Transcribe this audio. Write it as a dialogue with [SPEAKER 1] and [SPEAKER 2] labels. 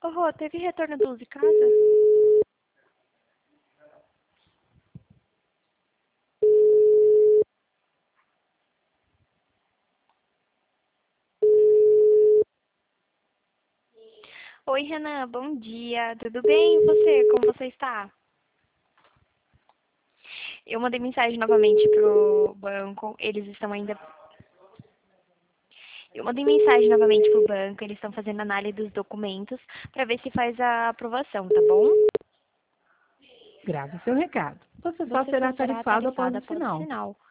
[SPEAKER 1] Ô, Rô, teve retorno do Luz de Casa? Oi, Renan, bom dia. Tudo bem? E você? Como você está? Eu mandei mensagem novamente pro banco. Eles estão ainda. Eu mandei mensagem novamente pro banco. Eles estão fazendo análise dos documentos para ver se faz a aprovação, tá bom?
[SPEAKER 2] Grave seu recado. Você só
[SPEAKER 1] Você só
[SPEAKER 2] será
[SPEAKER 1] será
[SPEAKER 2] tarifado após
[SPEAKER 1] tarifada
[SPEAKER 2] o
[SPEAKER 1] após o
[SPEAKER 2] sinal.
[SPEAKER 1] sinal.